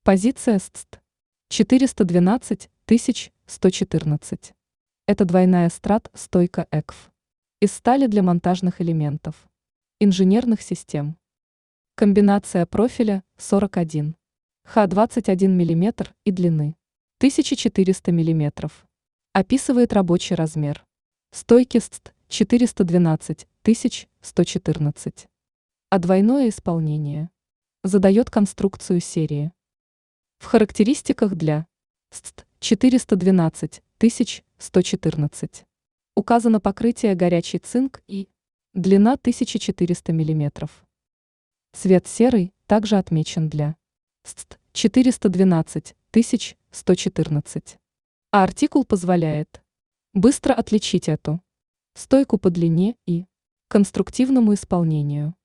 Позиция СТ 412 114. Это двойная страт-стойка ЭКФ. Из стали для монтажных элементов. Инженерных систем. Комбинация профиля 41. Х 21 мм и длины 1400 мм. Описывает рабочий размер. Стойки СТ 412 114. А двойное исполнение. Задает конструкцию серии. В характеристиках для СТ 412 114 указано покрытие горячий цинк и длина 1400 мм. Цвет серый также отмечен для СТ 412 114. А артикул позволяет быстро отличить эту стойку по длине и конструктивному исполнению.